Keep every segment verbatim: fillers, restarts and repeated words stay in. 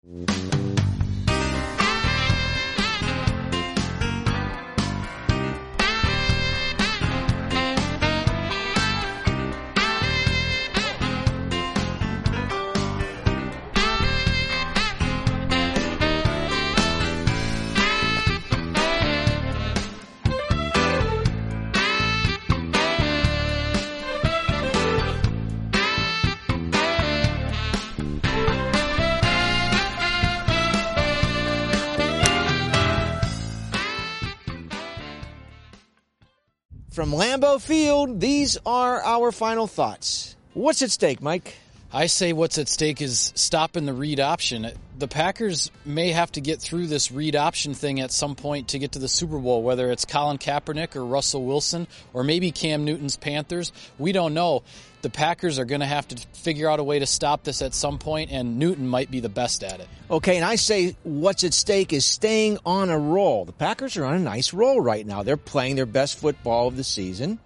From Lambeau Field, these are our final thoughts. What's at stake, Mike? I say what's at stake is stopping the read option. The Packers may have to get through this read option thing at some point to get to the Super Bowl, whether it's Colin Kaepernick or Russell Wilson or maybe Cam Newton's Panthers. We don't know. The Packers are going to have to figure out a way to stop this at some point, and Newton might be the best at it. Okay, and I say what's at stake is staying on a roll. The Packers are on a nice roll right now. They're playing their best football of the season,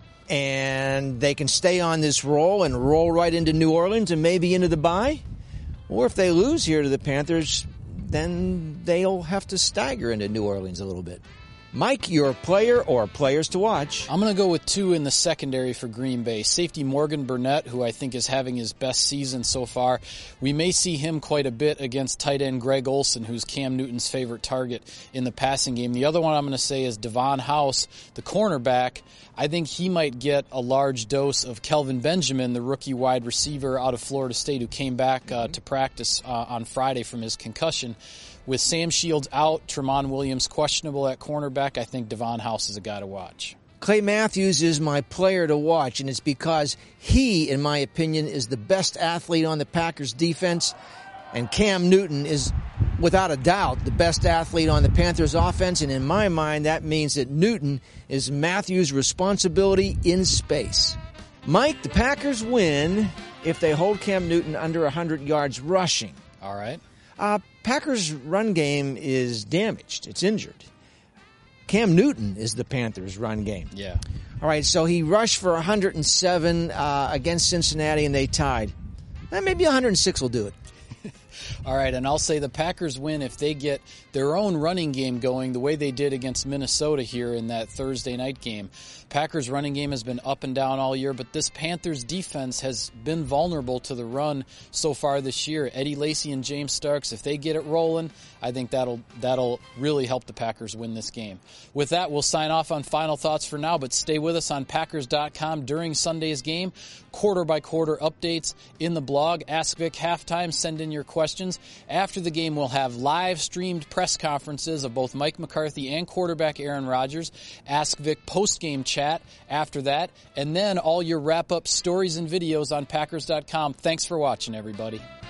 and they can stay on this roll and roll right into New Orleans and maybe into the bye. Or if they lose here to the Panthers, then they'll have to stagger into New Orleans a little bit. Mike, your player or players to watch? I'm going to go with two in the secondary for Green Bay. Safety Morgan Burnett, who I think is having his best season so far. We may see him quite a bit against tight end Greg Olsen, who's Cam Newton's favorite target in the passing game. The other one I'm going to say is Devon House, the cornerback. I think he might get a large dose of Kelvin Benjamin, the rookie wide receiver out of Florida State who came back uh, to practice uh, on Friday from his concussion. With Sam Shields out, Tramon Williams questionable at cornerback, I think Devon House is a guy to watch. Clay Matthews is my player to watch, and it's because he, in my opinion, is the best athlete on the Packers defense, and Cam Newton is, without a doubt, the best athlete on the Panthers offense, and in my mind, that means that Newton is Matthews' responsibility in space. Mike, the Packers win if they hold Cam Newton under one hundred yards rushing. All right. Uh, Packers' run game is damaged. It's injured. Cam Newton is the Panthers' run game. Yeah. All right, so he rushed for one hundred seven uh, against Cincinnati, and they tied. Eh, maybe one hundred six will do it. All right, and I'll say the Packers win if they get their own running game going the way they did against Minnesota here in that Thursday night game. Packers running game has been up and down all year, but this Panthers defense has been vulnerable to the run so far this year. Eddie Lacy and James Starks, if they get it rolling, I think that'll that'll really help the Packers win this game. With that, we'll sign off on Final Thoughts for now, but stay with us on Packers dot com during Sunday's game. Quarter-by-quarter updates in the blog. Ask Vic Halftime. Send in your questions. After the game, we'll have live-streamed press conferences of both Mike McCarthy and quarterback Aaron Rodgers. Ask Vic post-game chat after that. And then all your wrap-up stories and videos on Packers dot com. Thanks for watching, everybody.